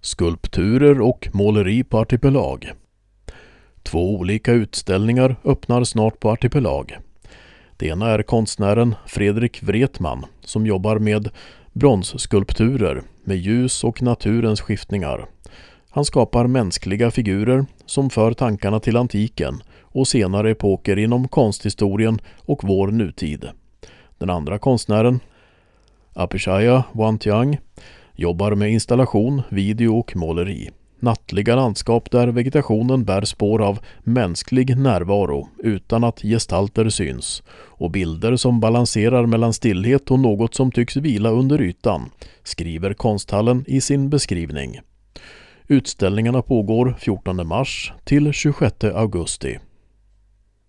Skulpturer och måleri på Artipelag. 2 olika utställningar öppnar snart på Artipelag. Det ena är konstnären Fredrik Wretman som jobbar med bronsskulpturer med ljus och naturens skiftningar. Han skapar mänskliga figurer som för tankarna till antiken och senare epoker inom konsthistorien och vår nutid. Den andra konstnären, Apishaya Wantiang, jobbar med installation, video och måleri. Nattliga landskap där vegetationen bär spår av mänsklig närvaro utan att gestalter syns och bilder som balanserar mellan stillhet och något som tycks vila under ytan, skriver Konsthallen i sin beskrivning. Utställningarna pågår 14 mars till 26 augusti.